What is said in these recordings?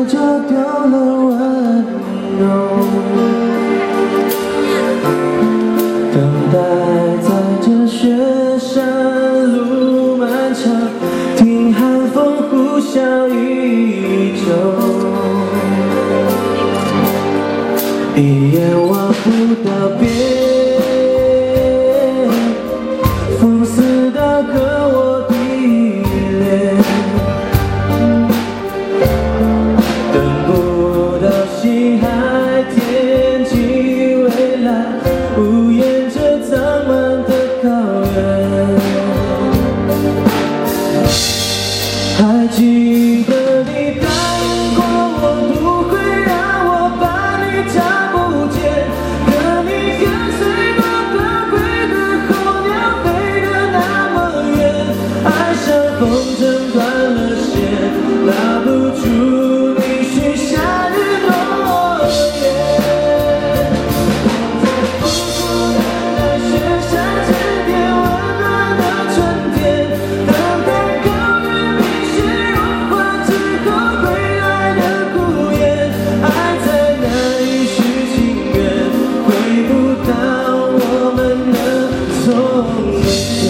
就丢了温柔，等待在这雪山路漫长，听寒风呼啸依旧，一眼望不到边，风似刀割我的脸，等不到西海天际蔚蓝，无言着苍茫的高原。还记得你答应过我，不会让我把你找不见，可你跟随多高贵的候鸟飞得那么远，爱像风筝断了线，拉不住你许下的诺言。在风中等待雪山沉淀温暖的春天，等待高原冰雪融化之后归来的孤雁，爱在那一许情缘，回不到我们的从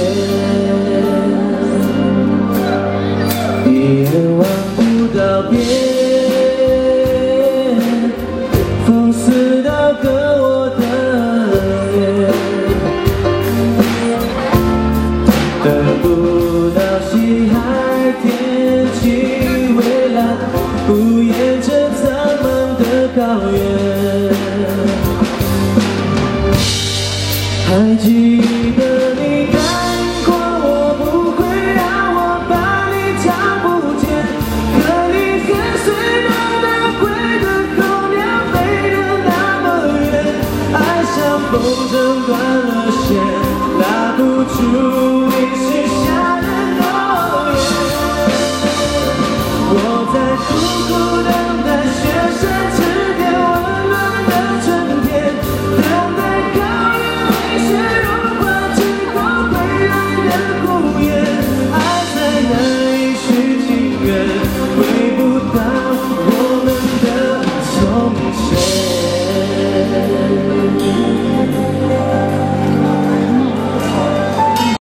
前，一眼望不到边，风似刀割我的脸，等不到西海天际蔚蓝，无言着苍茫的高原。